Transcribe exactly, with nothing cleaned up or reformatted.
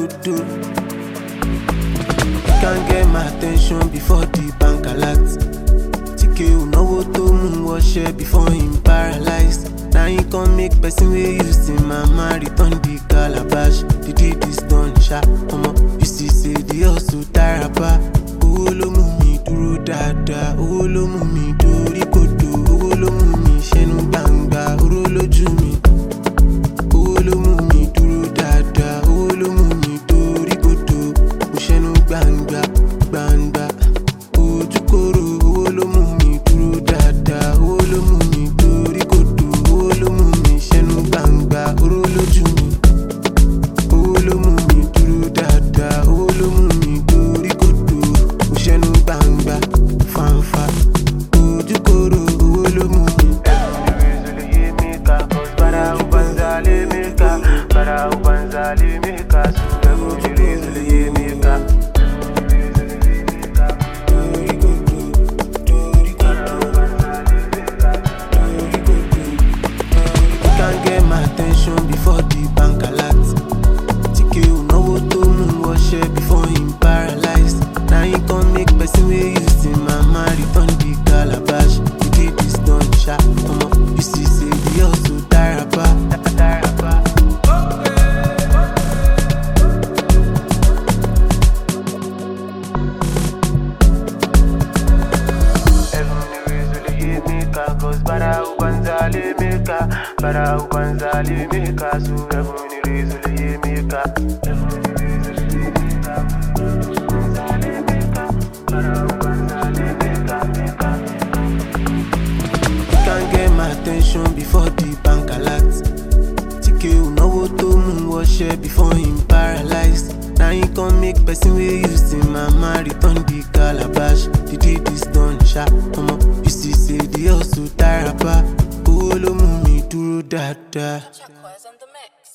could do. You can't get my attention before the bank alert. T K U know what to moon wash before him paralyzed. Now he can't make person wey you see mama return the calabash. The deed is done, sha. Omo, you see say the hustle tarapa. Owó ló mú mi dúró dáadáa. Owó ló mú mi dórí kodò. Owó ló mú mi ṣẹ́nu gbangba. Oró lójú mi. Owó ló mú mi dúró dáadáa. Owó ló mú mi dórí kodò. Mo ṣẹ́nu gbangba gbangba. Ojú kòrò. Owó ló mú mi dúró dáadáa. Owó ló mú mi dórí kodò. Owó ló mú mi ṣẹ́nu gbangba. Oró lójú mi. Owó ló mú mi dúró dáadáa. Owó ló mú mi dórí kodò. Mo ṣẹ́nu gbangba fanfa. Ojú kòrò. Owó ló mú mi. Para ubanza limika, para ubanza limika, suga mujirizu limika. You can't get my attention before the bank alert. T K U know what to moon wash before him paralyzed. Now he can't make person wey you see mama return the calabash. The deed is done, sha. Omo, you see say the hustle tarapa. Cause para ubanza limika, para ubanza limika, so everyone is limika. You can't get my attention before the bank alert. T K U know what to moon wash before him paralyzed. Now he can't make person wey you see mama return the calabash. The deed is done, sha. Omo, you see say the hustle tarapa. Owó ló mú mi dúró dáadáa. Check was on the mix.